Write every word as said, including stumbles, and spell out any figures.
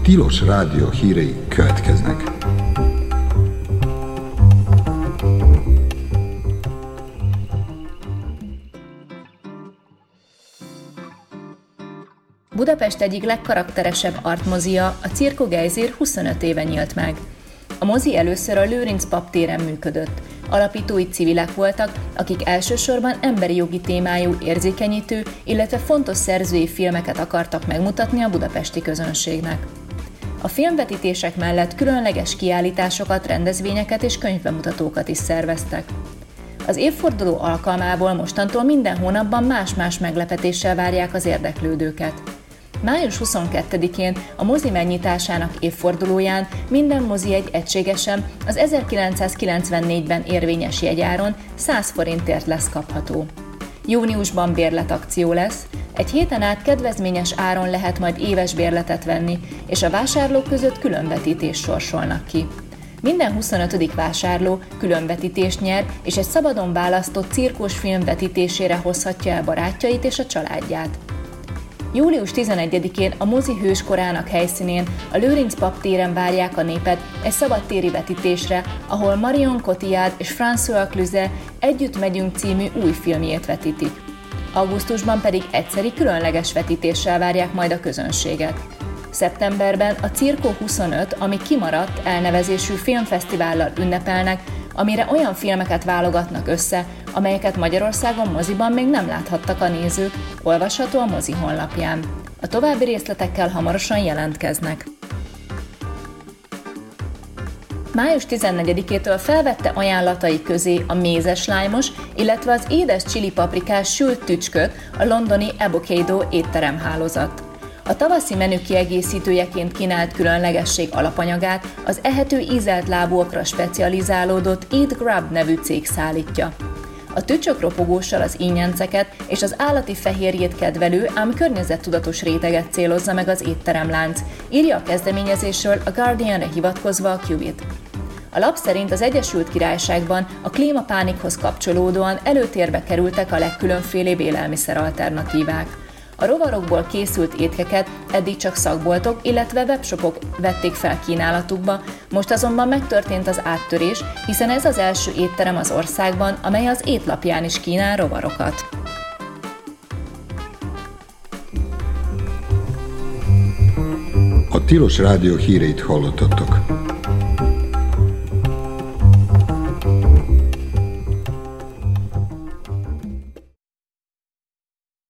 Tilos Rádió hírei következnek. Budapest egyik legkarakteresebb artmozia, a Circo Gejzír huszonöt éve nyílt meg. A mozi először a Lőrinc pap téren működött. Alapítói civilek voltak, akik elsősorban emberi jogi témájú, érzékenyítő, illetve fontos szerzői filmeket akartak megmutatni a budapesti közönségnek. A filmvetítések mellett különleges kiállításokat, rendezvényeket és könyvbemutatókat is szerveztek. Az évforduló alkalmából mostantól minden hónapban más-más meglepetéssel várják az érdeklődőket. május huszonkettedikén a mozi megnyitásának évfordulóján minden mozijegy egységesen az ezerkilencszázkilencvennégyben érvényes jegyáron száz forintért lesz kapható. Júniusban bérletakció lesz, egy héten át kedvezményes áron lehet majd éves bérletet venni, és a vásárlók között különvetítést sorsolnak ki. Minden huszonötödik vásárló különvetítést nyer, és egy szabadon választott cirkós film vetítésére hozhatja el barátjait és a családját. július tizenegyedikén a mozi hőskorának helyszínén, a Lőrinc pap téren várják a népet egy szabadtéri vetítésre, ahol Marion Cotillard és François Cluzet Együtt megyünk című új filmjét vetítik. Augusztusban pedig egyszeri különleges vetítéssel várják majd a közönséget. Szeptemberben a Circo huszonöt, ami kimaradt elnevezésű filmfesztivállal ünnepelnek, amire olyan filmeket válogatnak össze, amelyeket Magyarországon moziban még nem láthattak a nézők, olvasható a mozi honlapján. A további részletekkel hamarosan jelentkeznek. május tizennegyedikétől felvette ajánlatai közé a mézeslájmos, illetve az édes csilipaprikás sült tücsköt a londoni Avocado étteremhálózat. A tavaszi menü kiegészítőjeként kínált különlegesség alapanyagát az ehető ízelt lábúakra specializálódott Eat Grub nevű cég szállítja. A tücsök ropogóssal az ínyenceket és az állati fehérjét kedvelő, ám környezettudatos réteget célozza meg az étteremlánc, írja a kezdeményezésről a Guardianre hivatkozva a Qubit. A lap szerint az Egyesült Királyságban a klímapánikhoz kapcsolódóan előtérbe kerültek a legkülönfélébb élelmiszer-alternatívák. A rovarokból készült étkeket eddig csak szakboltok, illetve webshopok vették fel kínálatukba, most azonban megtörtént az áttörés, hiszen ez az első étterem az országban, amely az étlapján is kínál rovarokat. A Tilos Rádió híreit hallottatok.